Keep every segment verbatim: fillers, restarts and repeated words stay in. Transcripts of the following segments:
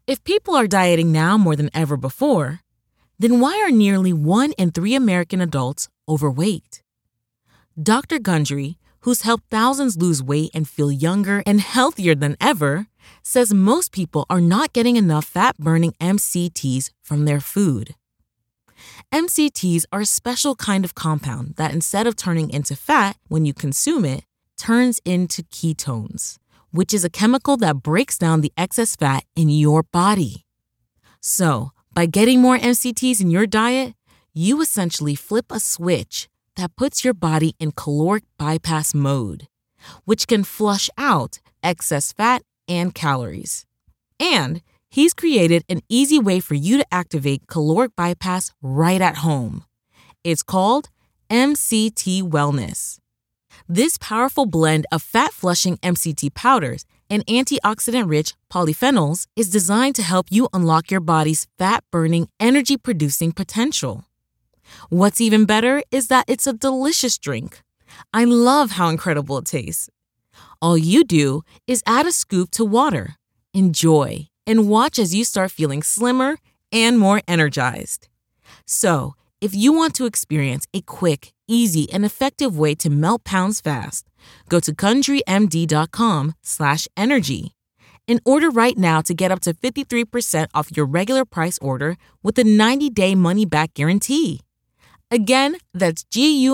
If people are dieting now more than ever before, then why are nearly one in three American adults overweight? Doctor Gundry, who's helped thousands lose weight and feel younger and healthier than ever, says most people are not getting enough fat-burning M C Ts from their food. M C Ts are a special kind of compound that, instead of turning into fat when you consume it, turns into ketones, which is a chemical that breaks down the excess fat in your body. So, by getting more M C Ts in your diet, you essentially flip a switch that puts your body in caloric bypass mode, which can flush out excess fat and calories. And he's created an easy way for you to activate caloric bypass right at home. It's called M C T Wellness. This powerful blend of fat-flushing M C T powders and antioxidant-rich polyphenols is designed to help you unlock your body's fat-burning, energy-producing potential. What's even better is that it's a delicious drink. I love how incredible it tastes. All you do is add a scoop to water, enjoy, and watch as you start feeling slimmer and more energized. So, if you want to experience a quick, easy, and effective way to melt pounds fast, go to GundryMD.com slash energy and order right now to get up to fifty-three percent off your regular price order with a ninety-day money-back guarantee. Again, that's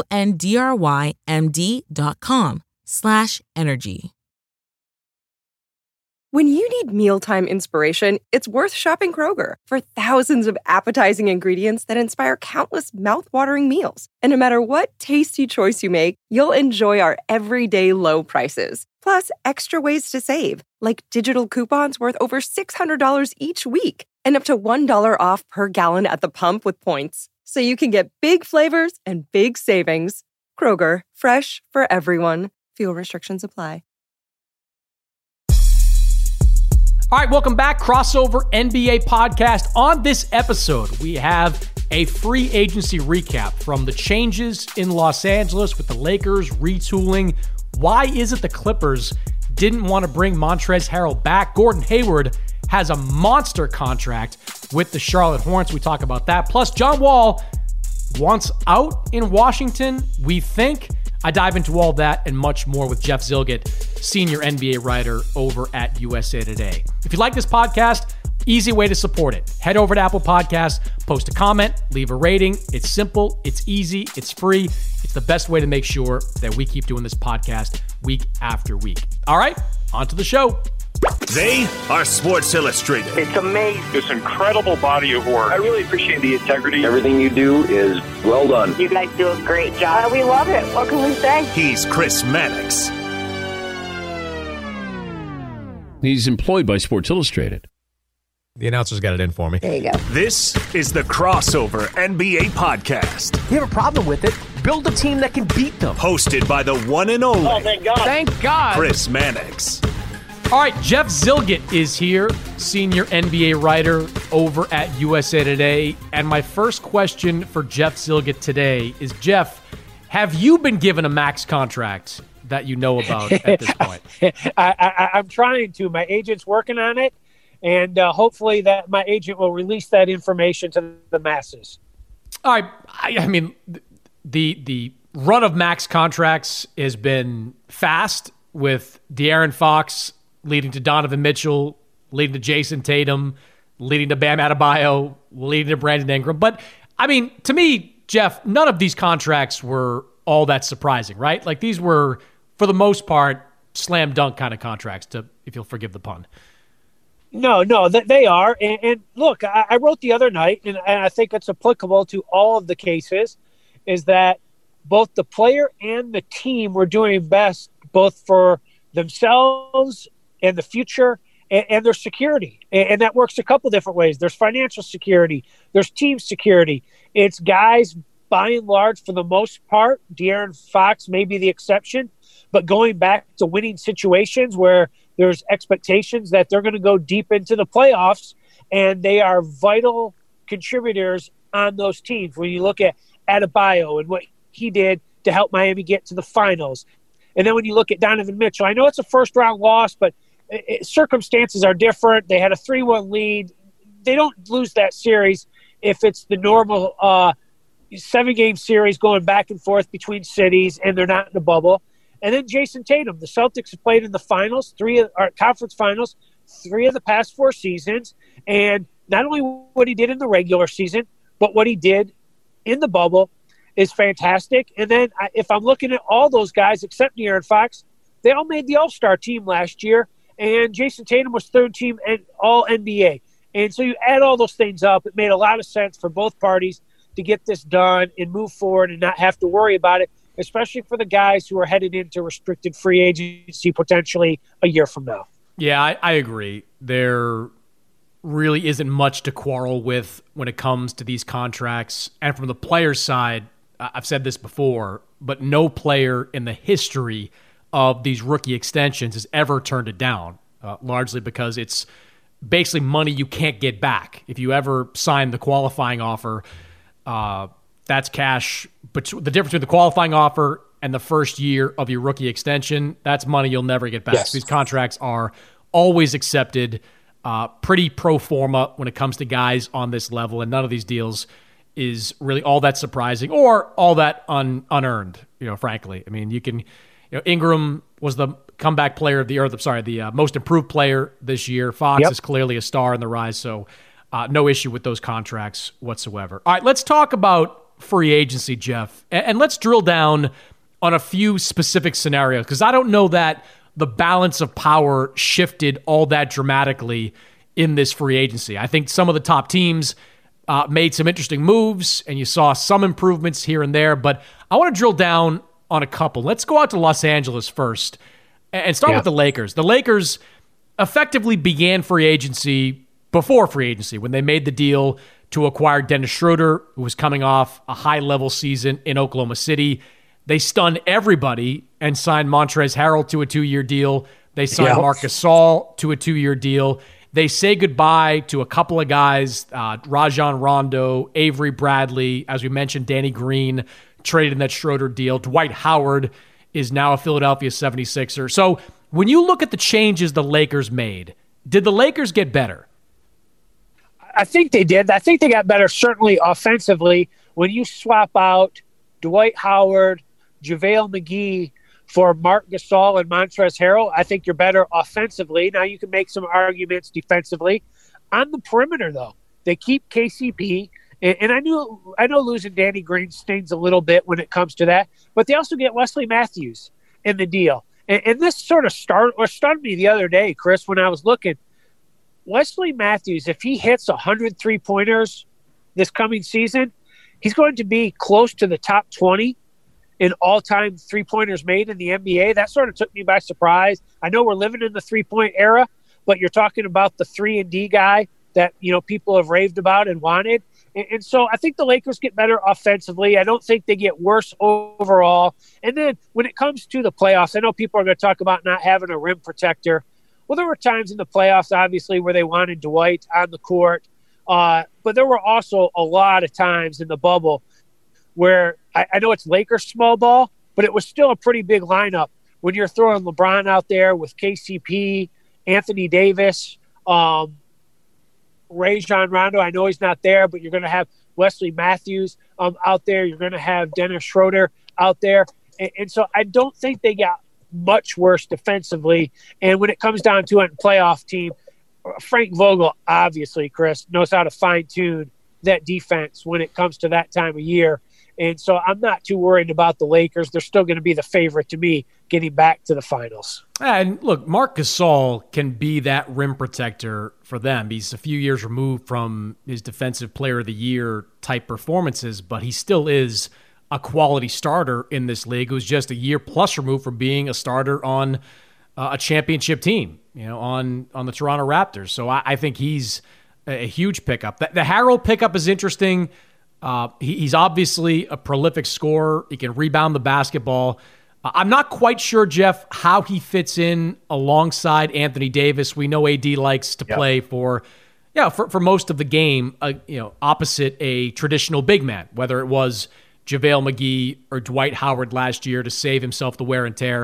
G-U-N-D-R-Y-M-D.com slash energy. When you need mealtime inspiration, it's worth shopping Kroger for thousands of appetizing ingredients that inspire countless mouth-watering meals. And no matter what tasty choice you make, you'll enjoy our everyday low prices. Plus, extra ways to save, like digital coupons worth over six hundred dollars each week and up to one dollar off per gallon at the pump with points. So you can get big flavors and big savings. Kroger, fresh for everyone. Fuel restrictions apply. All right, welcome back. Crossover N B A podcast. On this episode, we have a free agency recap from the changes in Los Angeles with the Lakers retooling. Why is it the Clippers didn't want to bring Montrezl Harrell back? Gordon Hayward has a monster contract with the Charlotte Hornets. We talk about that. Plus, John Wall wants out in Washington, we think. I dive into all that and much more with Jeff Zillgitt, senior N B A writer over at U S A Today. If you like this podcast, easy way to support it. Head over to Apple Podcasts, post a comment, leave a rating. It's simple, it's easy, it's free. It's the best way to make sure that we keep doing this podcast week after week. All right, on to the show. They are Sports Illustrated. It's amazing. This incredible body of work. I really appreciate the integrity. Everything you do is well done. You guys do a great job. We love it. What can we say? He's Chris Mannix. He's employed by Sports Illustrated. The announcers got it in for me. There you go. This is the Crossover N B A podcast. You have a problem with it? Build a team that can beat them. Hosted by the one and only. Oh, thank God. Thank God. Chris Mannix. All right, Jeff Zillgitt is here, senior N B A writer over at U S A Today. And my first question for Jeff Zillgitt today is, Jeff, have you been given a max contract that you know about at this point? I, I, I'm trying to. My agent's working on it, and uh, hopefully that my agent will release that information to the masses. All right. I, I mean, the the run of max contracts has been fast with De'Aaron Fox leading to Donovan Mitchell, leading to Jason Tatum, leading to Bam Adebayo, leading to Brandon Ingram. But, I mean, to me, Jeff, none of these contracts were all that surprising, right? Like, these were, for the most part, slam dunk kind of contracts, to if you'll forgive the pun. No, no, they are. And, and look, I, I wrote the other night, and, and I think it's applicable to all of the cases, is that both the player and the team were doing best both for themselves and the future and, and their security. And, and that works a couple different ways. There's financial security. There's team security. It's guys, by and large, for the most part, De'Aaron Fox may be the exception, but going back to winning situations where there's expectations that they're going to go deep into the playoffs, and they are vital contributors on those teams. When you look at Adebayo and what he did to help Miami get to the finals. And then when you look at Donovan Mitchell, I know it's a first-round loss, but it, it, circumstances are different. They had a three one lead. They don't lose that series if it's the normal uh, seven-game series going back and forth between cities and they're not in the bubble. And then Jason Tatum. The Celtics have played in the finals, three of, or conference finals, three of the past four seasons. And not only what he did in the regular season, but what he did in the bubble is fantastic. And then I, if I'm looking at all those guys except De'Aaron Fox, they all made the All-Star team last year. And Jason Tatum was third team and all N B A. And so you add all those things up, it made a lot of sense for both parties to get this done and move forward and not have to worry about it, especially for the guys who are headed into restricted free agency potentially a year from now. Yeah, I, I agree. There really isn't much to quarrel with when it comes to these contracts. And from the player's side, I've said this before, but no player in the history of these rookie extensions has ever turned it down, uh, largely because it's basically money you can't get back. If you ever sign the qualifying offer, uh, that's cash. But the difference between the qualifying offer and the first year of your rookie extension, that's money you'll never get back. Yes. These contracts are always accepted, uh, pretty pro forma when it comes to guys on this level, and none of these deals is really all that surprising or all that un, unearned, you know, frankly. I mean, you can, you know, Ingram was the comeback player of the earth. I'm sorry, the uh, most improved player this year. Fox yep. is clearly a star in the rise, so uh, no issue with those contracts whatsoever. All right, let's talk about free agency, Jeff, and, and let's drill down on a few specific scenarios, because I don't know that the balance of power shifted all that dramatically in this free agency. I think some of the top teams uh, made some interesting moves, and you saw some improvements here and there, but I want to drill down on a couple. Let's go out to Los Angeles first and start yeah. with the Lakers. The Lakers effectively began free agency before free agency when they made the deal to acquire Dennis Schroeder, who was coming off a high-level season in Oklahoma City. They stunned everybody and signed Montrezl Harrell to a two-year deal. They signed yeah. Marc Gasol to a two-year deal. They say goodbye to a couple of guys, uh, Rajon Rondo, Avery Bradley, as we mentioned, Danny Green, traded in that Schroeder deal. Dwight Howard is now a Philadelphia seventy-sixer. So when you look at the changes the Lakers made, did the Lakers get better? I think they did. I think they got better, certainly offensively. When you swap out Dwight Howard, JaVale McGee for Marc Gasol and Montrezl Harrell, I think you're better offensively. Now you can make some arguments defensively. On the perimeter, though, they keep K C P. And, and I knew I know losing Danny Green stings a little bit when it comes to that, but they also get Wesley Matthews in the deal. And, and this sort of start, or stunned me the other day, Chris, when I was looking. Wesley Matthews, if he hits one hundred three-pointers this coming season, he's going to be close to the top twenty in all-time three-pointers made in the N B A. That sort of took me by surprise. I know we're living in the three-point era, but you're talking about the three and D guy that, you know, people have raved about and wanted. And, and so I think the Lakers get better offensively. I don't think they get worse overall. And then when it comes to the playoffs, I know people are going to talk about not having a rim protector. Well, there were times in the playoffs, obviously, where they wanted Dwight on the court. Uh, but there were also a lot of times in the bubble where I, I know it's Lakers small ball, but it was still a pretty big lineup when you're throwing LeBron out there with K C P, Anthony Davis, um, Rajon Rondo. I know he's not there, but you're going to have Wesley Matthews um, out there. You're going to have Dennis Schroeder out there. And, and so I don't think they got much worse defensively. And when it comes down to it, playoff team, Frank Vogel, obviously, Chris, knows how to fine-tune that defense when it comes to that time of year. And so I'm not too worried about the Lakers. They're still going to be the favorite to me getting back to the finals. And look, Marc Gasol can be that rim protector for them. He's a few years removed from his defensive player of the year type performances, but he still is a quality starter in this league who's just a year plus removed from being a starter on uh, a championship team, you know, on, on the Toronto Raptors. So I, I think he's a, a huge pickup. The, the Harrell pickup is interesting. Uh, he, he's obviously a prolific scorer. He can rebound the basketball. Uh, I'm not quite sure, Jeff, how he fits in alongside Anthony Davis. We know A D likes to yep. play for, yeah, for, for most of the game, uh, you know, opposite a traditional big man, whether it was JaVale McGee or Dwight Howard last year to save himself the wear and tear.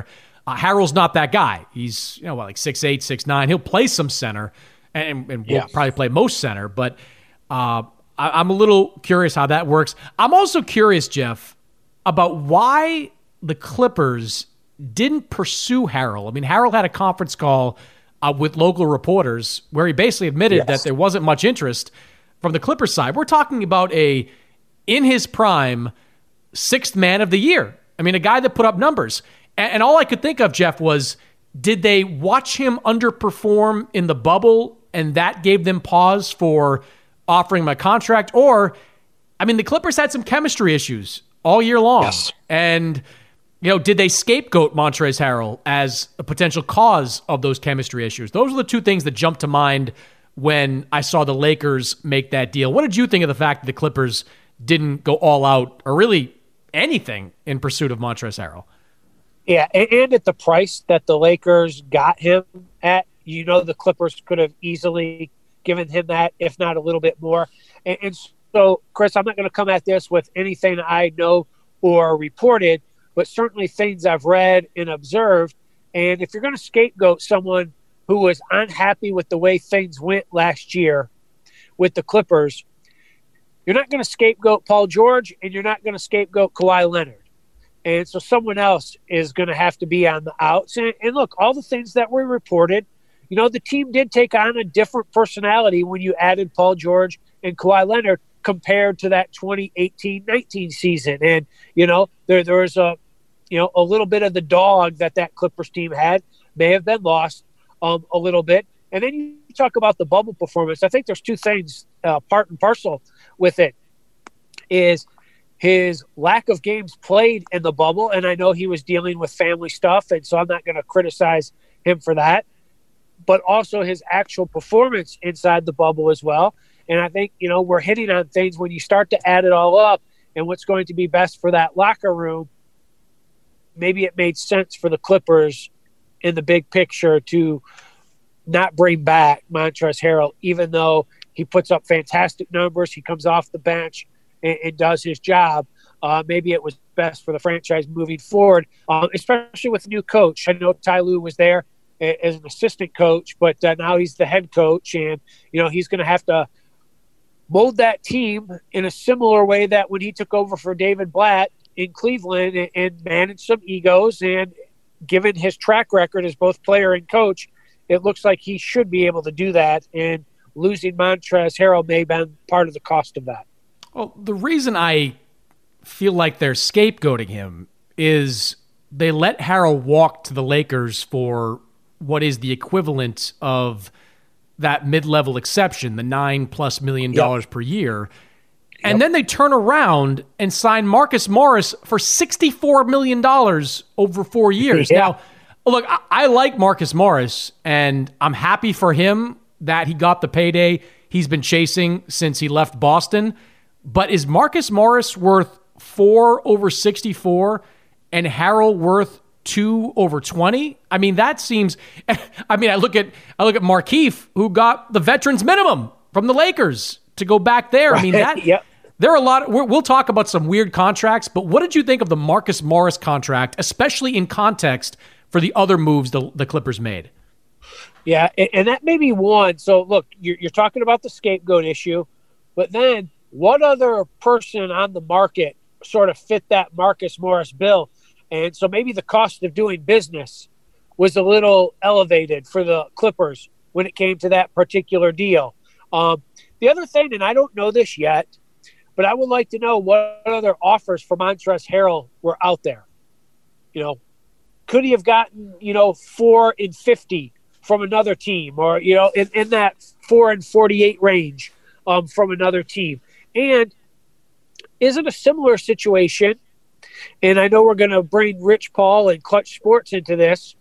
Uh, Harrell's not that guy. He's, you know, what, like six eight, six nine. He'll play some center and, and will yeah. probably play most center, but uh, I, I'm a little curious how that works. I'm also curious, Jeff, about why the Clippers didn't pursue Harrell. I mean, Harrell had a conference call uh, with local reporters where he basically admitted yes. that there wasn't much interest from the Clippers side. We're talking about a, in his prime, sixth man of the year. I mean, a guy that put up numbers. And, and all I could think of, Jeff, was did they watch him underperform in the bubble and that gave them pause for offering him a contract? Or, I mean, the Clippers had some chemistry issues all year long. Yes. And, you know, did they scapegoat Montrezl Harrell as a potential cause of those chemistry issues? Those are the two things that jumped to mind when I saw the Lakers make that deal. What did you think of the fact that the Clippers didn't go all out or really anything in pursuit of Montrezl Harrell? Yeah, and at the price that the Lakers got him at, you know, the Clippers could have easily given him that, if not a little bit more. And, and so, Chris, I'm not going to come at this with anything I know or reported, but certainly things I've read and observed. And if you're going to scapegoat someone who was unhappy with the way things went last year with the Clippers, you're not going to scapegoat Paul George and you're not going to scapegoat Kawhi Leonard. And so someone else is going to have to be on the outs. And, and look, all the things that were reported, you know, the team did take on a different personality when you added Paul George and Kawhi Leonard compared to that twenty eighteen nineteen season. And, you know, there there was a, you know, a little bit of the dog that that Clippers team had may have been lost um, a little bit. And then you talk about the bubble performance. I think there's two things, uh, part and parcel with it, is his lack of games played in the bubble. And I know he was dealing with family stuff, and so I'm not going to criticize him for that, but also his actual performance inside the bubble as well. And I think, you know, we're hitting on things when you start to add it all up and what's going to be best for that locker room. Maybe it made sense for the Clippers in the big picture to not bring back Montrezl Harrell, even though he puts up fantastic numbers. He comes off the bench and, and does his job. Uh, maybe it was best for the franchise moving forward, um, especially with a new coach. I know Ty Lue was there as an assistant coach, but uh, now he's the head coach, and you know he's going to have to mold that team in a similar way that when he took over for David Blatt in Cleveland, and, and manage some egos. And given his track record as both player and coach, it looks like he should be able to do that. And losing Montrezl Harrell may have been part of the cost of that. Well, the reason I feel like they're scapegoating him is they let Harrell walk to the Lakers for what is the equivalent of that mid-level exception, the nine plus million dollars yep. per year. And yep. then they turn around and sign Marcus Morris for sixty-four million dollars over four years. yeah. Now, look, I, I like Marcus Morris, and I'm happy for him that he got the payday he's been chasing since he left Boston. But is Marcus Morris worth four over sixty-four and Harrell worth two over twenty? I mean, that seems, I mean, I look at, I look at Markieff, who got the veterans minimum from the Lakers to go back there. Right. I mean, that, yep. there are a lot, of, we'll talk about some weird contracts, but what did you think of the Marcus Morris contract, especially in context for the other moves the, the Clippers made? Yeah. And, and that may be one. So look, you're, you're talking about the scapegoat issue, but then what other person on the market sort of fit that Marcus Morris bill? And so maybe the cost of doing business was a little elevated for the Clippers when it came to that particular deal. Um, the other thing, and I don't know this yet, but I would like to know what other offers for Montrezl Harrell were out there. You know, could he have gotten, you know, four and fifty from another team, or, you know, in, in that four and forty-eight range um, from another team? And is it a similar situation? And I know we're going to bring Rich Paul and Clutch Sports into this,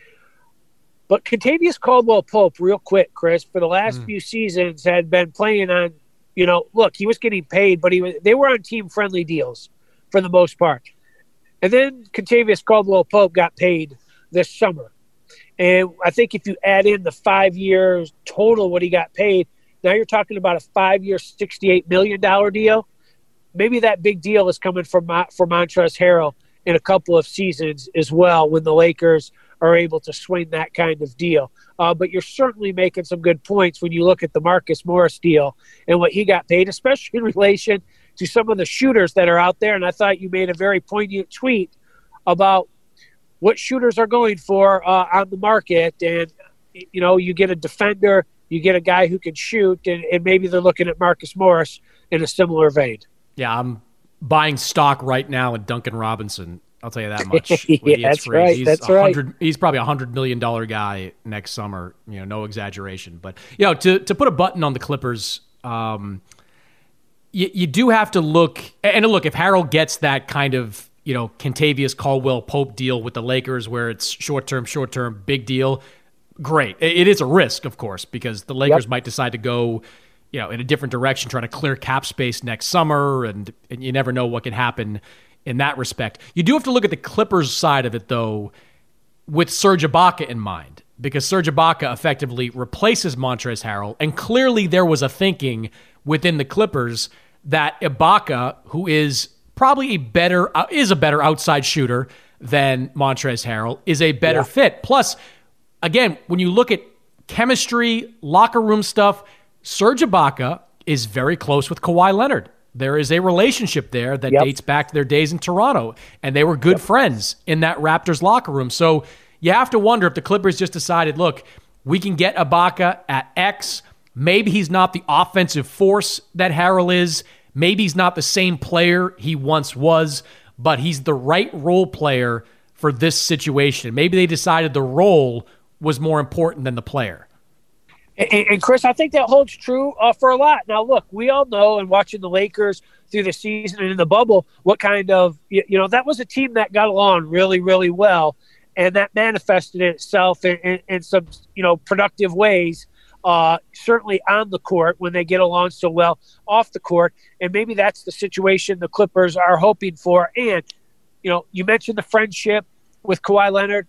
but Kentavious Caldwell-Pope, real quick, Chris, for the last mm. few seasons had been playing on, you know, look, he was getting paid, but he was, they were on team-friendly deals for the most part. And then Kentavious Caldwell-Pope got paid this summer. And I think if you add in the five years total what he got paid, now you're talking about a five-year, sixty-eight million dollars deal. Maybe that big deal is coming from for Montrezl Harrell in a couple of seasons as well when the Lakers are able to swing that kind of deal. Uh, but you're certainly making some good points when you look at the Marcus Morris deal and what he got paid, especially in relation to some of the shooters that are out there. And I thought you made a very poignant tweet about what shooters are going for uh, on the market. And, you know, you get a defender, you get a guy who can shoot, and, and maybe they're looking at Marcus Morris in a similar vein. Yeah, I'm buying stock right now in Duncan Robinson. I'll tell you that much. yeah, that's free. right. He's that's right. He's probably a hundred million dollar guy next summer. You know, no exaggeration. But you know, to to put a button on the Clippers, um, you you do have to look. And look, if Harrell gets that kind of you know Kentavious Caldwell Pope deal with the Lakers, where it's short term, short term, big deal, great. It is a risk, of course, because the Lakers yep. might decide to go, you know, in a different direction, trying to clear cap space next summer, and and you never know what can happen in that respect. You do have to look at the Clippers side of it, though, with Serge Ibaka in mind, because Serge Ibaka effectively replaces Montrezl Harrell, and clearly there was a thinking within the Clippers that Ibaka, who is probably a better uh, is a better outside shooter than Montrezl Harrell, is a better yeah. fit. Plus, again, when you look at chemistry, locker room stuff, Serge Ibaka is very close with Kawhi Leonard. There is a relationship there that yep. dates back to their days in Toronto, and they were good yep. friends in that Raptors locker room. So you have to wonder if the Clippers just decided, look, we can get Ibaka at X. Maybe he's not the offensive force that Harrell is. Maybe he's not the same player he once was, but he's the right role player for this situation. Maybe they decided the role was more important than the player. And, and Chris, I think that holds true uh, for a lot. Now, look, we all know, and watching the Lakers through the season and in the bubble, what kind of, you, you know, that was a team that got along really, really well. And that manifested itself in, in, in some, you know, productive ways, uh, certainly on the court when they get along so well off the court. And maybe that's the situation the Clippers are hoping for. And, you know, you mentioned the friendship with Kawhi Leonard.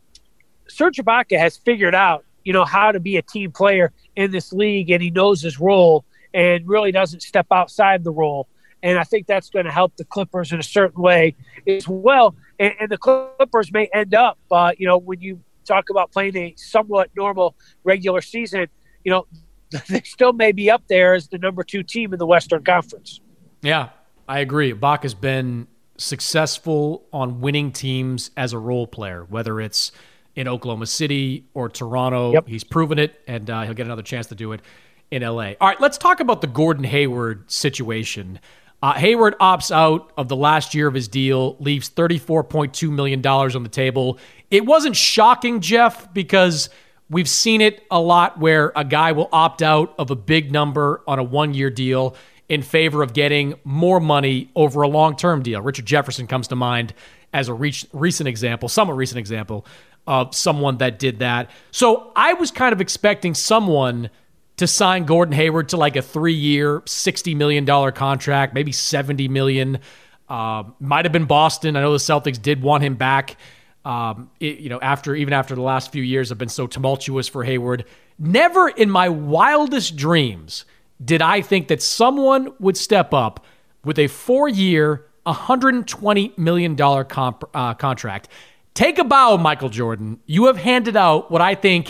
Serge Ibaka has figured out, you know, how to be a team player in this league, and he knows his role and really doesn't step outside the role. And I think that's going to help the Clippers in a certain way as well. And, and the Clippers may end up, uh, you know, when you talk about playing a somewhat normal regular season, you know, they still may be up there as the number two team in the Western Conference. Yeah, I agree. Ibaka's been successful on winning teams as a role player, whether it's in Oklahoma City or Toronto. Yep. He's proven it, and uh, he'll get another chance to do it in L A. All right, let's talk about the Gordon Hayward situation. Uh, Hayward opts out of the last year of his deal, leaves thirty-four point two million dollars on the table. It wasn't shocking, Jeff, because we've seen it a lot where a guy will opt out of a big number on a one-year deal in favor of getting more money over a long-term deal. Richard Jefferson comes to mind as a re- recent example, somewhat recent example, of someone that did that. So I was kind of expecting someone to sign Gordon Hayward to like a three-year, sixty million dollars contract, maybe seventy million dollars. Uh, might have been Boston. I know the Celtics did want him back. Um, it, you know, after even after the last few years have been so tumultuous for Hayward. Never in my wildest dreams did I think that someone would step up with a four-year, one hundred twenty million dollars comp, uh, contract. Take a bow, Michael Jordan. You have handed out what I think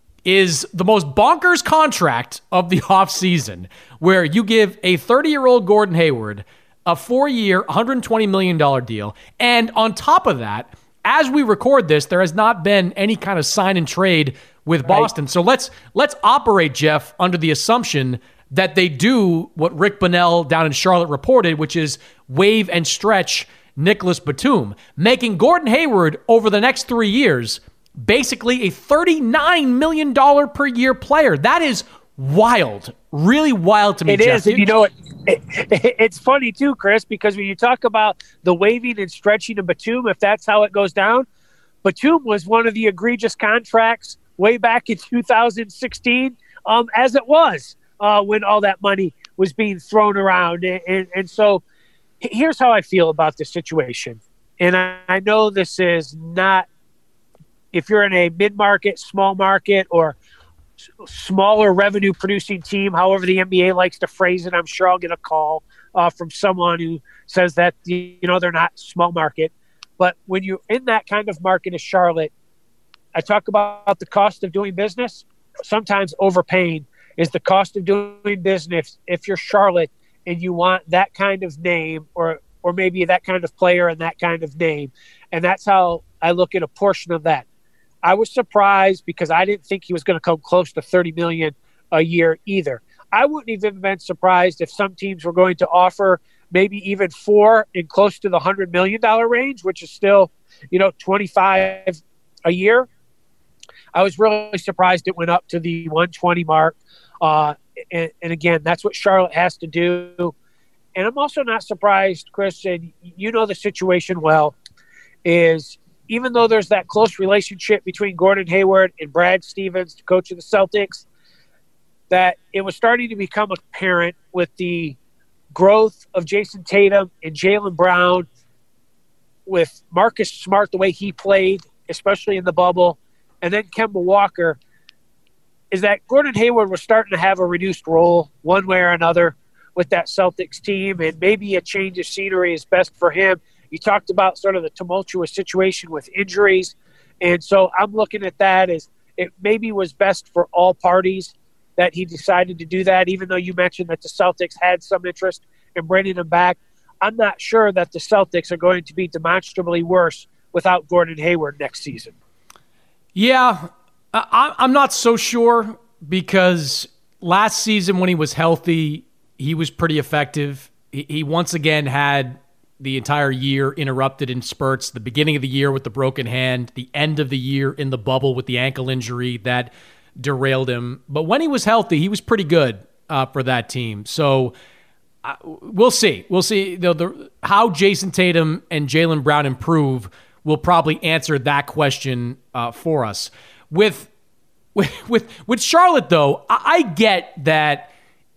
is the most bonkers contract of the offseason, where you give a thirty-year-old Gordon Hayward a four-year, one hundred twenty million dollars deal. And on top of that, as we record this, there has not been any kind of sign and trade with Boston. Right. So let's let's operate, Jeff, under the assumption that they do what Rick Bonnell down in Charlotte reported, which is waive and stretch Nicholas Batum, making Gordon Hayward over the next three years basically a thirty-nine million dollars per year player. That is wild, really wild to me, It Jeff. is, and you know, it, it, it's funny too, Chris, because when you talk about the waiving and stretching of Batum, if that's how it goes down, Batum was one of the egregious contracts way back in two thousand sixteen, um, as it was uh, when all that money was being thrown around. And, and, and so here's how I feel about this situation. And I, I know this is not, if you're in a mid-market, small market, or s- smaller revenue-producing team, however the N B A likes to phrase it, I'm sure I'll get a call uh, from someone who says that, you know, they're not small market. But when you're in that kind of market as Charlotte, I talk about the cost of doing business. Sometimes overpaying is the cost of doing business if you're Charlotte and you want that kind of name or or maybe that kind of player and that kind of name. And that's how I look at a portion of that. I was surprised because I didn't think he was going to come close to thirty million dollars a year either. I wouldn't even have been surprised if some teams were going to offer maybe even four in close to the one hundred million dollars range, which is still, you know, twenty-five a year. I was really surprised it went up to the one twenty mark. Uh, and, and again, that's what Charlotte has to do. And I'm also not surprised, Chris, and you know the situation well, is even though there's that close relationship between Gordon Hayward and Brad Stevens, the coach of the Celtics, that it was starting to become apparent with the growth of Jason Tatum and Jaylen Brown, with Marcus Smart, the way he played, especially in the bubble, and then Kemba Walker, is that Gordon Hayward was starting to have a reduced role one way or another with that Celtics team, and maybe a change of scenery is best for him. You talked about sort of the tumultuous situation with injuries, and so I'm looking at that as it maybe was best for all parties that he decided to do that, even though you mentioned that the Celtics had some interest in bringing him back. I'm not sure that the Celtics are going to be demonstrably worse without Gordon Hayward next season. Yeah, I'm not so sure, because last season when he was healthy, he was pretty effective. He once again had the entire year interrupted in spurts, the beginning of the year with the broken hand, the end of the year in the bubble with the ankle injury that derailed him. But when he was healthy, he was pretty good uh, for that team. So uh, we'll see. We'll see. The, the, how Jason Tatum and Jaylen Brown improve will probably answer that question uh, for us. With, with with with Charlotte, though, I, I get that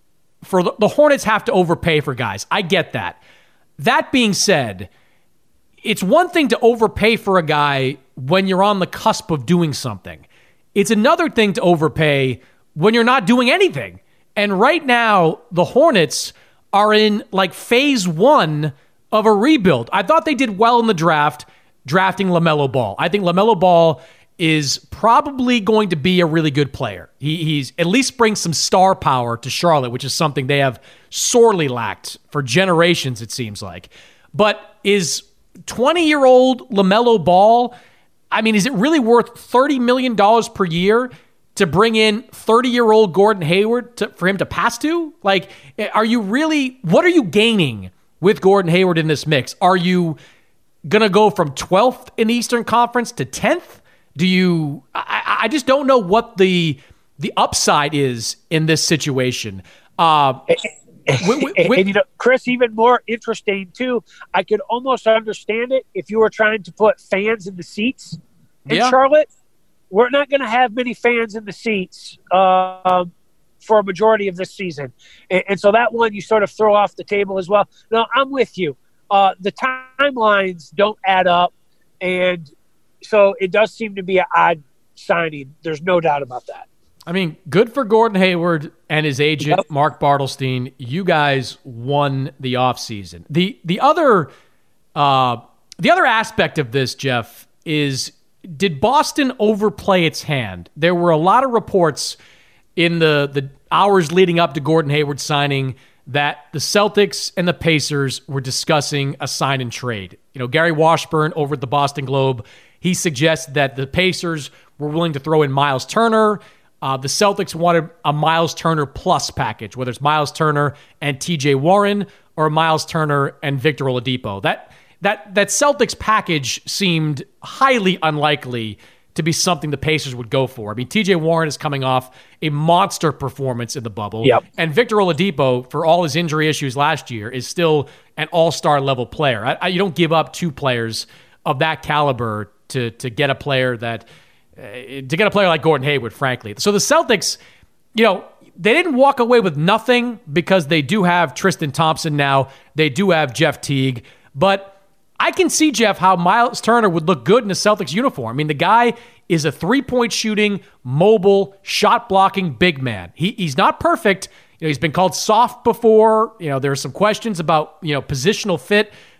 for the, the Hornets have to overpay for guys. I get that. That being said, it's one thing to overpay for a guy when you're on the cusp of doing something. It's another thing to overpay when you're not doing anything. And right now, the Hornets are in like phase one of a rebuild. I thought they did well in the draft, drafting LaMelo Ball. I think LaMelo Ball is probably going to be a really good player. He, he's at least brings some star power to Charlotte, which is something they have sorely lacked for generations, it seems like. But is twenty-year-old LaMelo Ball, I mean, is it really worth thirty million dollars per year to bring in thirty-year-old Gordon Hayward to, for him to pass to? Like, are you really, what are you gaining with Gordon Hayward in this mix? Are you going to go from twelfth in the Eastern Conference to tenth? Do you, I, I just don't know what the the upside is in this situation. Uh, with, with, and, and, you know, Chris, even more interesting, too, I could almost understand it if you were trying to put fans in the seats in yeah. Charlotte. We're not going to have many fans in the seats uh, for a majority of this season. And, and so that one you sort of throw off the table as well. No, I'm with you. Uh, the timelines don't add up, and so it does seem to be an odd signing. There's no doubt about that. I mean, good for Gordon Hayward and his agent, yep. Mark Bartelstein. You guys won the offseason. The the other uh, the other aspect of this, Jeff, is did Boston overplay its hand? There were a lot of reports in the, the hours leading up to Gordon Hayward signing that the Celtics and the Pacers were discussing a sign and trade. You know, Gary Washburn over at the Boston Globe, he suggests that the Pacers were willing to throw in Miles Turner. Uh, the Celtics wanted a Miles Turner plus package, whether it's Miles Turner and T J Warren or Miles Turner and Victor Oladipo. That that that Celtics package seemed highly unlikely to be something the Pacers would go for. I mean, T J Warren is coming off a monster performance in the bubble. Yep. And Victor Oladipo, for all his injury issues last year, is still an all-star level player. I, I, you don't give up two players of that caliber to to get a player that uh, to get a player like Gordon Hayward, frankly. So the Celtics, you know, they didn't walk away with nothing because they do have Tristan Thompson now. They do have Jeff Teague. But I can see, Jeff, how Miles Turner would look good in a Celtics uniform. I mean, the guy is a three-point shooting, mobile, shot-blocking big man. He he's not perfect. You know, he's been called soft before. You know, there are some questions about, you know, positional fit.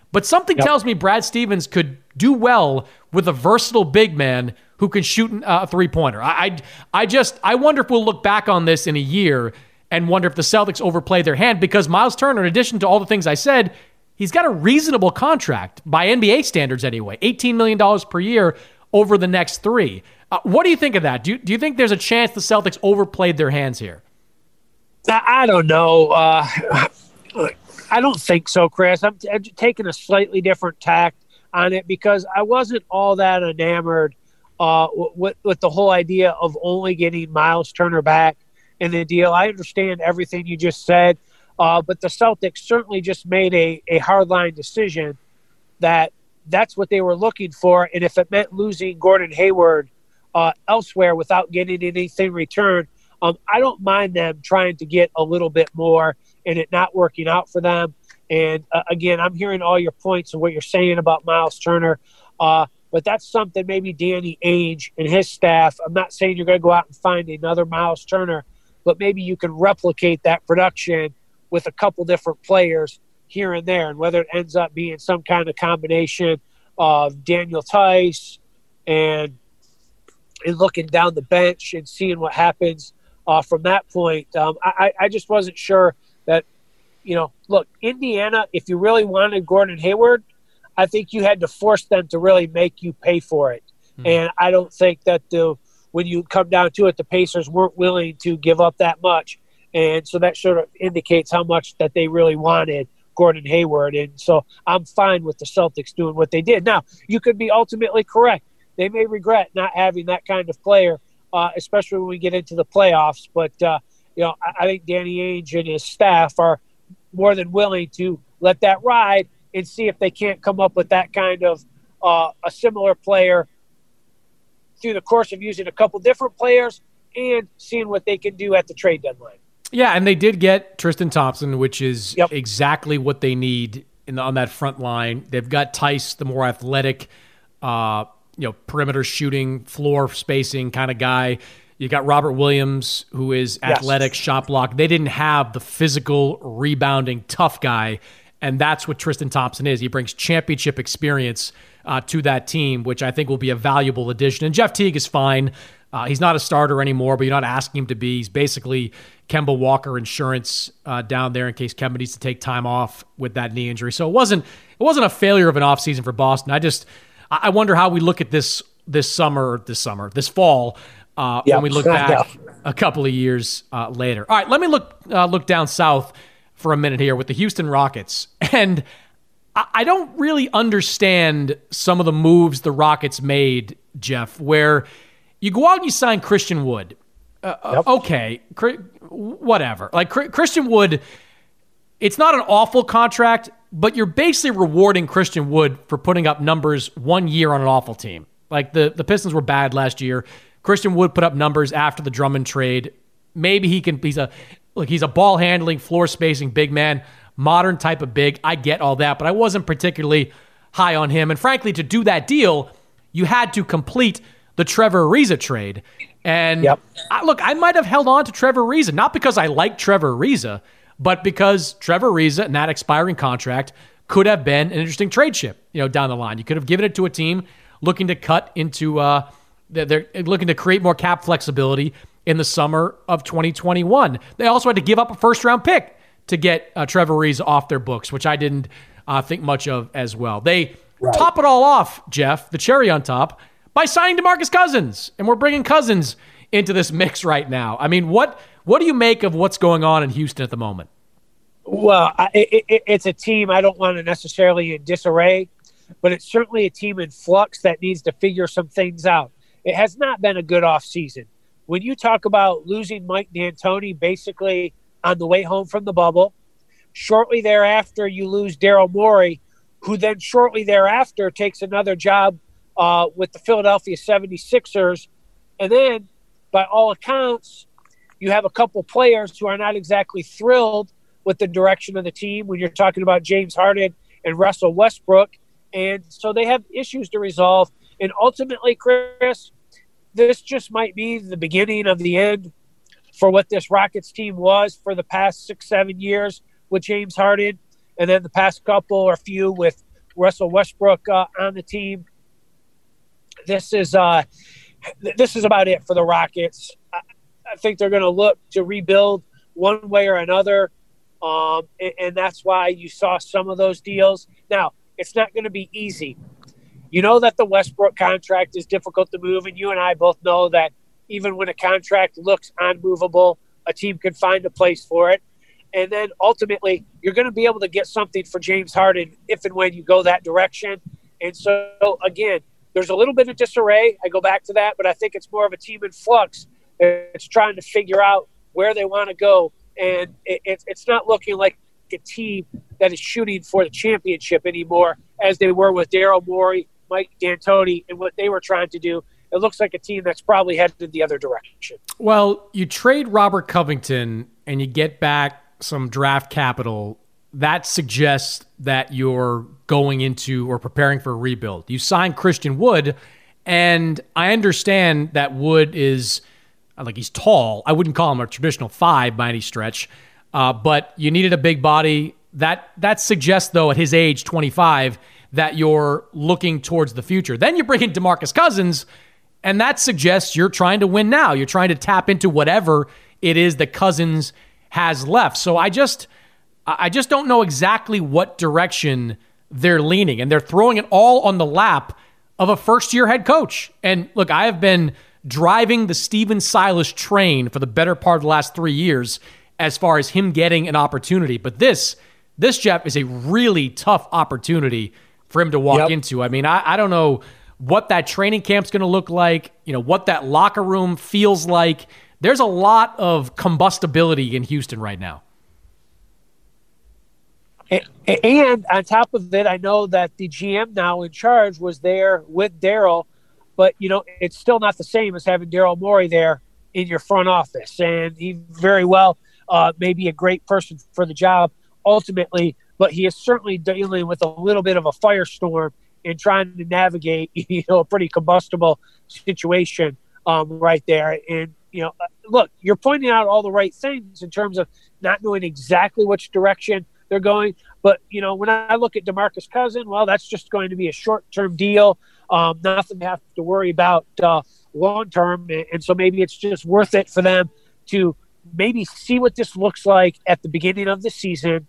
But something yep. tells me Brad Stevens could do well with a versatile big man who can shoot a three-pointer. I, I, I just, I wonder if we'll look back on this in a year and wonder if the Celtics overplayed their hand, because Miles Turner, in addition to all the things I said, he's got a reasonable contract by N B A standards anyway, eighteen million dollars per year over the next three. Uh, what do you think of that? Do you, do you think there's a chance the Celtics overplayed their hands here? I don't know. Uh, I don't think so, Chris. I'm, t- I'm taking a slightly different tact on it because I wasn't all that enamored uh, with, with the whole idea of only getting Miles Turner back in the deal. I understand everything you just said, uh, but the Celtics certainly just made a, a hardline decision that that's what they were looking for. And if it meant losing Gordon Hayward uh, elsewhere without getting anything returned, um, I don't mind them trying to get a little bit more and it not working out for them. And uh, again, I'm hearing all your points and what you're saying about Miles Turner. Uh, but that's something maybe Danny Ainge and his staff, I'm not saying you're going to go out and find another Miles Turner, but maybe you can replicate that production with a couple different players here and there. And whether it ends up being some kind of combination of Daniel Tice and, and looking down the bench and seeing what happens uh, from that point. Um, I, I just wasn't sure that, you know, look, Indiana, if you really wanted Gordon Hayward, I think you had to force them to really make you pay for it. Mm-hmm. And I don't think that the when you come down to it, the Pacers weren't willing to give up that much. And so that sort of indicates how much that they really wanted Gordon Hayward. And so I'm fine with the Celtics doing what they did. Now, you could be ultimately correct. They may regret not having that kind of player, uh, especially when we get into the playoffs. But, uh, you know, I, I think Danny Ainge and his staff are more than willing to let that ride and see if they can't come up with that kind of uh, a similar player through the course of using a couple different players and seeing what they can do at the trade deadline. Yeah, and they did get Tristan Thompson, which is yep. exactly what they need in the, on that front line. They've got Tice, the more athletic, uh, you know, perimeter shooting, floor spacing kind of guy. You got Robert Williams, who is athletic, yes. shot block. They didn't have the physical, rebounding, tough guy, and that's what Tristan Thompson is. He brings championship experience uh, to that team, which I think will be a valuable addition. And Jeff Teague is fine. Uh, he's not a starter anymore, but you're not asking him to be. He's basically Kemba Walker insurance uh, down there in case Kemba needs to take time off with that knee injury. So it wasn't it wasn't a failure of an offseason for Boston. I just I wonder how we look at this this summer, this summer, this fall, uh, yep. when we look back a couple of years uh, later. All right, let me look uh, look down south for a minute here with the Houston Rockets. And I, I don't really understand some of the moves the Rockets made, Jeff, where you go out and you sign Christian Wood. Uh, yep. Okay, whatever. Like Christian Wood, it's not an awful contract, but you're basically rewarding Christian Wood for putting up numbers one year on an awful team. Like the, the Pistons were bad last year. Christian Wood put up numbers after the Drummond trade. Maybe he can, he's a, like he's a ball handling, floor spacing big man, modern type of big. I get all that, but I wasn't particularly high on him. And frankly, to do that deal, you had to complete the Trevor Ariza trade. And yep. I, look, I might have held on to Trevor Ariza, not because I like Trevor Ariza, but because Trevor Ariza and that expiring contract could have been an interesting trade chip, you know, down the line. You could have given it to a team looking to cut into, uh, they're looking to create more cap flexibility in the summer of twenty twenty-one. They also had to give up a first round pick to get uh, Trevor Ariza off their books, which I didn't uh, think much of as well. They right. top it all off, Jeff, the cherry on top, by signing DeMarcus Cousins. And we're bringing Cousins into this mix right now. I mean, what what do you make of what's going on in Houston at the moment? Well, I, it, it's a team I don't want to necessarily in disarray, but it's certainly a team in flux that needs to figure some things out. It has not been a good offseason. When you talk about losing Mike D'Antoni basically on the way home from the bubble, shortly thereafter you lose Daryl Morey, who then shortly thereafter takes another job Uh, with the Philadelphia seventy-sixers. And then, by all accounts, you have a couple players who are not exactly thrilled with the direction of the team when you're talking about James Harden and Russell Westbrook. And so they have issues to resolve. And ultimately, Chris, this just might be the beginning of the end for what this Rockets team was for the past six, seven years with James Harden. And then the past couple or few with Russell Westbrook uh, on the team. This is uh, this is about it for the Rockets. I, I think they're going to look to rebuild one way or another, um, and, and that's why you saw some of those deals. Now, it's not going to be easy. You know that the Westbrook contract is difficult to move, and you and I both know that even when a contract looks unmovable, a team can find a place for it. And then ultimately, you're going to be able to get something for James Harden if and when you go that direction. And so, again, there's a little bit of disarray. I go back to that, but I think it's more of a team in flux. It's trying to figure out where they want to go. And it, it, it's not looking like a team that is shooting for the championship anymore as they were with Daryl Morey, Mike D'Antoni, and what they were trying to do. It looks like a team that's probably headed in the other direction. Well, you trade Robert Covington and you get back some draft capital. That suggests that you're going into or preparing for a rebuild. You signed Christian Wood, and I understand that Wood is, like, he's tall. I wouldn't call him a traditional five by any stretch, uh, but you needed a big body. That that suggests, though, at his age, twenty-five, that you're looking towards the future. Then you bring in DeMarcus Cousins, and that suggests you're trying to win now. You're trying to tap into whatever it is that Cousins has left. So I just I just don't know exactly what direction they're leaning, and they're throwing it all on the lap of a first-year head coach. And look, I have been driving the Stephen Silas train for the better part of the last three years as far as him getting an opportunity. But this, this Jeff, is a really tough opportunity for him to walk yep. into. I mean, I, I don't know what that training camp's going to look like, you know, what that locker room feels like. There's a lot of combustibility in Houston right now. And, and on top of it, I know that the G M now in charge was there with Daryl, but, you know, it's still not the same as having Daryl Morey there in your front office. And he very well uh, may be a great person for the job ultimately, but he is certainly dealing with a little bit of a firestorm and trying to navigate, you know, a pretty combustible situation um, right there. And, you know, look, you're pointing out all the right things in terms of not knowing exactly which direction they're going. But, you know, when I look at DeMarcus Cousins, well, that's just going to be a short-term deal. Um, nothing to have to worry about uh, long-term. And so maybe it's just worth it for them to maybe see what this looks like at the beginning of the season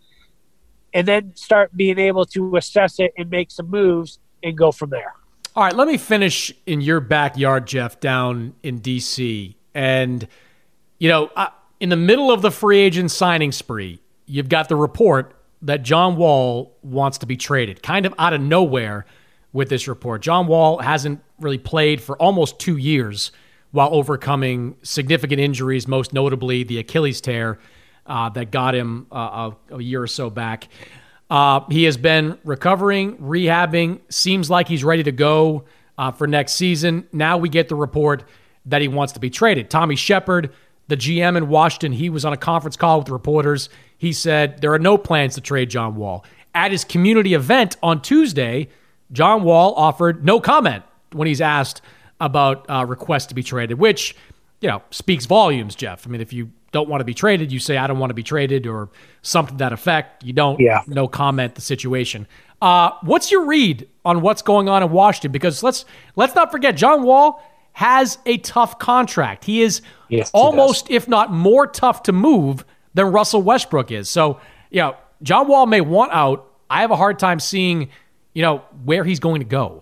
and then start being able to assess it and make some moves and go from there. All right, let me finish in your backyard, Jeff, down in D C. And, you know, uh, in the middle of the free agent signing spree, you've got the report that John Wall wants to be traded, kind of out of nowhere with this report. John Wall hasn't really played for almost two years while overcoming significant injuries, most notably the Achilles tear uh, that got him uh, a, a year or so back. Uh, he has been recovering, rehabbing, seems like he's ready to go uh, for next season. Now we get the report that he wants to be traded. Tommy Shepard, the G M in Washington, he was on a conference call with reporters. He said there are no plans to trade John Wall. At his community event on Tuesday, John Wall offered no comment when he's asked about uh, requests to be traded, which, you know, speaks volumes, Jeff. I mean, if you don't want to be traded, you say, I don't want to be traded, or something to that effect. You don't, yeah. no comment the situation. Uh, what's your read on what's going on in Washington? Because let's let's not forget, John Wall has a tough contract. He is yes, almost, he if not more tough to move than Russell Westbrook is. So, you know, John Wall may want out. I have a hard time seeing, you know, where he's going to go.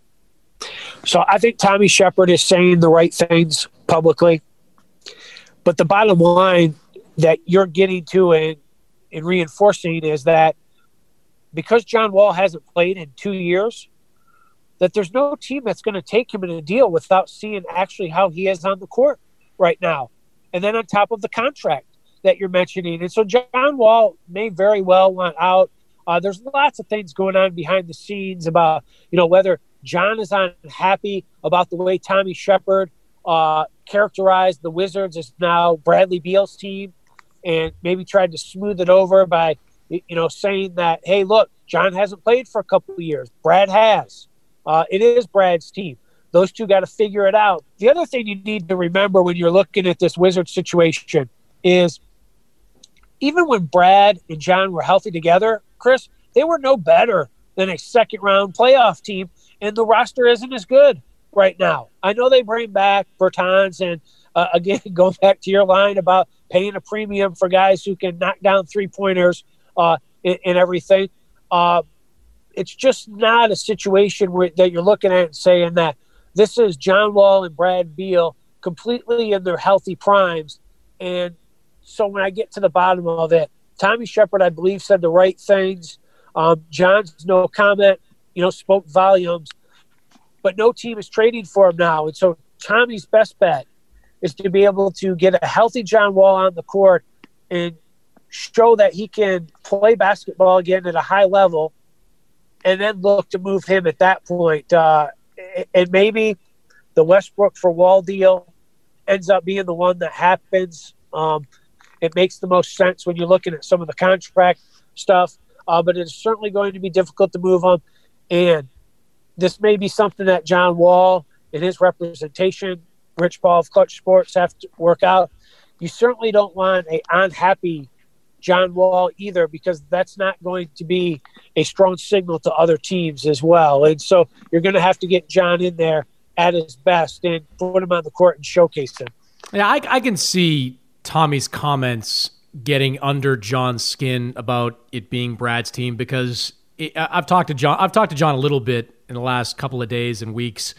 So I think Tommy Shepard is saying the right things publicly. But the bottom line that you're getting to and, and reinforcing is that because John Wall hasn't played in two years, that there's no team that's going to take him in a deal without seeing actually how he is on the court right now. And then on top of the contract that you're mentioning. And so John Wall may very well want out. Uh, there's lots of things going on behind the scenes about, you know, whether John is unhappy about the way Tommy Shepard uh, characterized the Wizards as now Bradley Beal's team, and maybe tried to smooth it over by, you know, saying that, hey, look, John hasn't played for a couple of years. Brad has. Uh, it is Brad's team. Those two got to figure it out. The other thing you need to remember when you're looking at this Wizards situation is even when Brad and John were healthy together, Chris, they were no better than a second-round playoff team, and the roster isn't as good right now. I know they bring back Bertans, and uh, again, going back to your line about paying a premium for guys who can knock down three-pointers uh, and, and everything. Uh, it's just not a situation where, that you're looking at and saying that this is John Wall and Brad Beal completely in their healthy primes. And so when I get to the bottom of it, Tommy Shepard, I believe, said the right things. Um, John's no comment, you know, spoke volumes, but no team is trading for him now. And so Tommy's best bet is to be able to get a healthy John Wall on the court and show that he can play basketball again at a high level, and then look to move him at that point. Uh, and maybe the Westbrook for Wall deal ends up being the one that happens. Um, it makes the most sense when you're looking at some of the contract stuff, uh, but it's certainly going to be difficult to move him. And this may be something that John Wall and his representation, Rich Paul of Clutch Sports, have to work out. You certainly don't want a unhappy John Wall either, because that's not going to be a strong signal to other teams as well. And so you're going to have to get John in there at his best and put him on the court and showcase him. Yeah, I, I can see Tommy's comments getting under John's skin about it being Brad's team, because it, I've talked to John. I've talked to John a little bit in the last couple of days and weeks.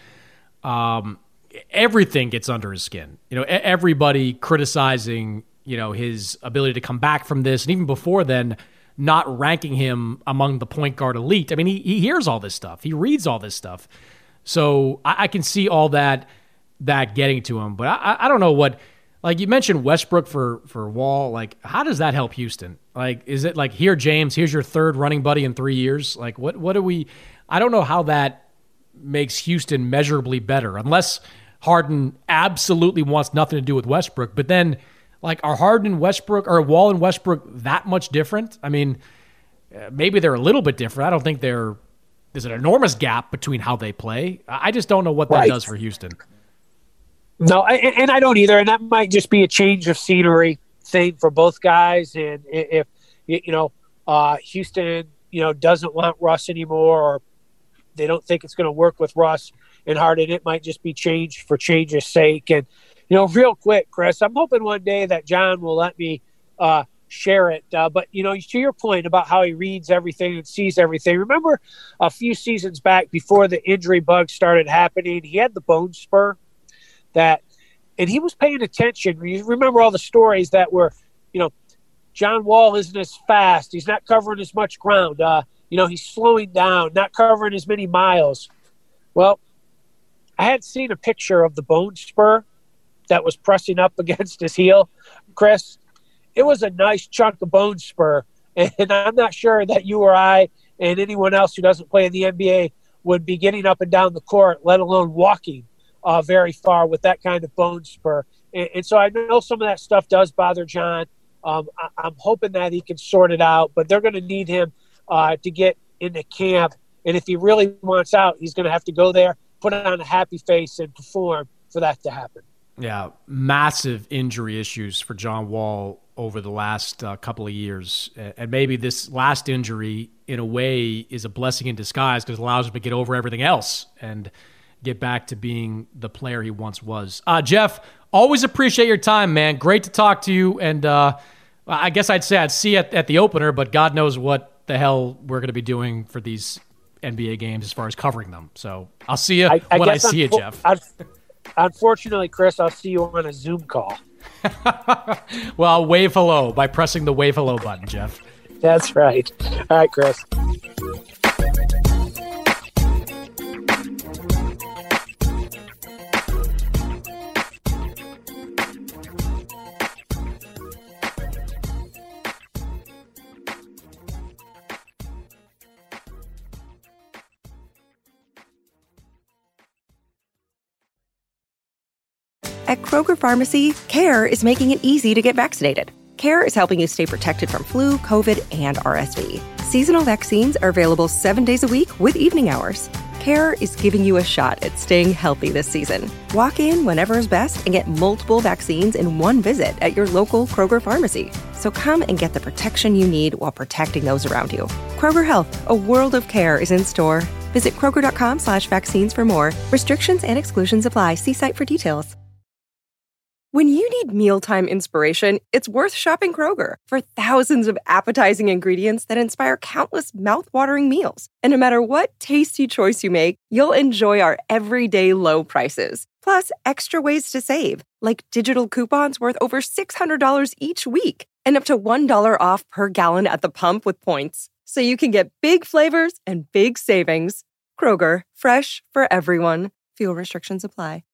Um, everything gets under his skin. You know, everybody criticizing, you know, his ability to come back from this, and even before then, not ranking him among the point guard elite. I mean, he he hears all this stuff. He reads all this stuff. So I, I can see all that that getting to him. But I, I don't know what, like you mentioned Westbrook for, for Wall. Like, how does that help Houston? Like, is it like, here, James, here's your third running buddy in three years? Like, what what do we, I don't know how that makes Houston measurably better, unless Harden absolutely wants nothing to do with Westbrook. But then, like, are Harden and Westbrook, or Wall and Westbrook that much different? I mean, maybe they're a little bit different. I don't think they're, there's an enormous gap between how they play. I just don't know what that right. does for Houston. No, I, and I don't either. And that might just be a change of scenery thing for both guys. And if, you know, uh, Houston, you know, doesn't want Russ anymore, or they don't think it's going to work with Russ and Harden, it might just be change for change's sake. And, you know, real quick, Chris, I'm hoping one day that John will let me uh, share it. Uh, but, you know, to your point about how he reads everything and sees everything, remember a few seasons back before the injury bug started happening, he had the bone spur that, and he was paying attention. You remember all the stories that were, you know, John Wall isn't as fast. He's not covering as much ground. Uh, you know, he's slowing down, not covering as many miles. Well, I had seen a picture of the bone spur that was pressing up against his heel, Chris. It was a nice chunk of bone spur, and I'm not sure that you or I and anyone else who doesn't play in the N B A would be getting up and down the court, let alone walking uh, very far with that kind of bone spur. And, and so I know some of that stuff does bother John. Um, I, I'm hoping that he can sort it out, but they're going to need him uh, to get into camp. And if he really wants out, he's going to have to go there, put on a happy face, and perform for that to happen. Yeah, massive injury issues for John Wall over the last uh, couple of years. And maybe this last injury, in a way, is a blessing in disguise, because it allows him to get over everything else and get back to being the player he once was. Uh, Jeff, always appreciate your time, man. Great to talk to you. And uh, I guess I'd say I'd see you at, at the opener, but God knows what the hell we're going to be doing for these N B A games as far as covering them. So I'll see you I, I when I see you, Jeff. I'd, Unfortunately, Chris, I'll see you on a Zoom call. Well, wave hello by pressing the wave hello button, Jeff. That's right. All right, Chris. At Kroger Pharmacy, CARE is making it easy to get vaccinated. CARE is helping you stay protected from flu, COVID, and R S V. Seasonal vaccines are available seven days a week with evening hours. CARE is giving you a shot at staying healthy this season. Walk in whenever is best and get multiple vaccines in one visit at your local Kroger pharmacy. So come and get the protection you need while protecting those around you. Kroger Health, a world of care is in store. Visit Kroger.com slash vaccines for more. Restrictions and exclusions apply. See site for details. When you need mealtime inspiration, it's worth shopping Kroger for thousands of appetizing ingredients that inspire countless mouth-watering meals. And no matter what tasty choice you make, you'll enjoy our everyday low prices. Plus, extra ways to save, like digital coupons worth over six hundred dollars each week and up to one dollar off per gallon at the pump with points. So you can get big flavors and big savings. Kroger, fresh for everyone. Fuel restrictions apply.